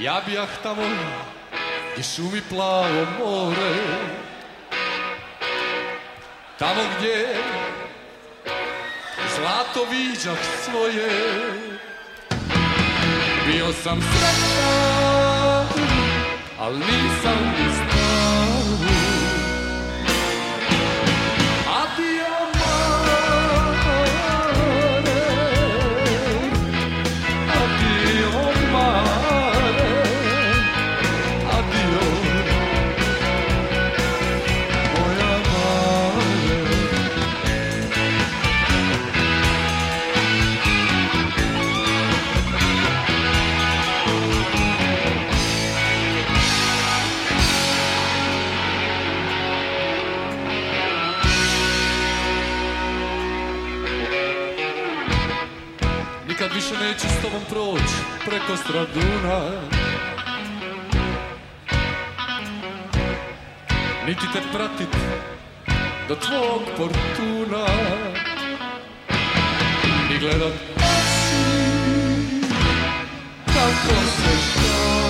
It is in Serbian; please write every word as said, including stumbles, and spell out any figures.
Ja bi jah tamo gdje šumi plavo more, tamo gdje zlato viđah svoje. Bio sam sretan, al nisam ni znao. Adio mare, adio mare, adio moja mare. Nikad više neću s tobom proći preko Straduna, niti te pratit do tvog portuna, ni gledat oči kako se žali.